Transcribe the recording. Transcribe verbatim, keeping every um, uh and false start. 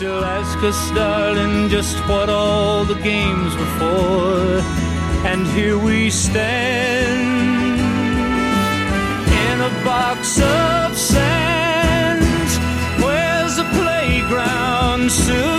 still ask us, darling, just what all the games were for. And here we stand in a box of sand. Where's the playground soon?